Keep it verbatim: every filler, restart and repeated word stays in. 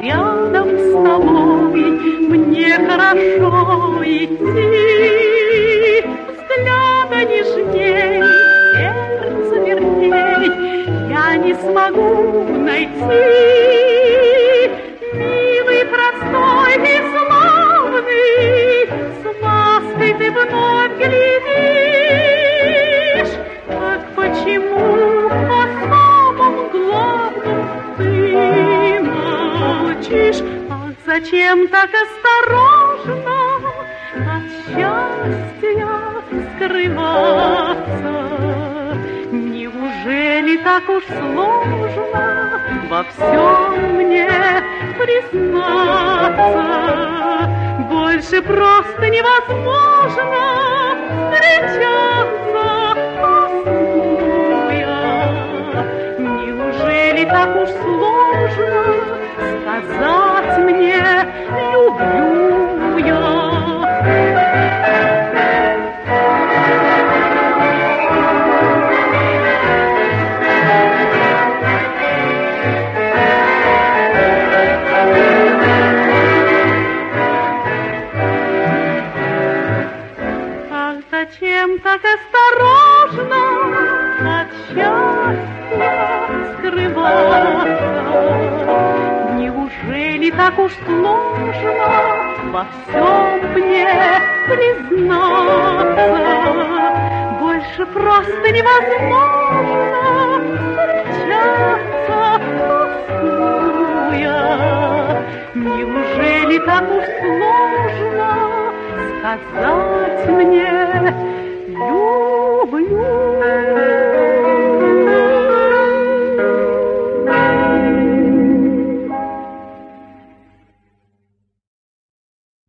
рядом с тобой мне хорошо идти. Взгляда нежней, сердце верней я не смогу найти. Милый, простой и славный, с лаской ты вновь глядишь. Так почему о самом главном ты молчишь? Ах, зачем так осторожно от счастья скрываться? Неужели так уж сложно во всем мне признаться? Больше просто невозможно встречаться, тоскуя. Неужели так уж сложно сказать мне «люблю я»? Зачем так осторожно от счастья скрываться? Неужели так уж сложно во всем мне признаться? Больше просто невозможно встречаться, тоскуя. Неужели так уж сложно сказать мне «люблю»?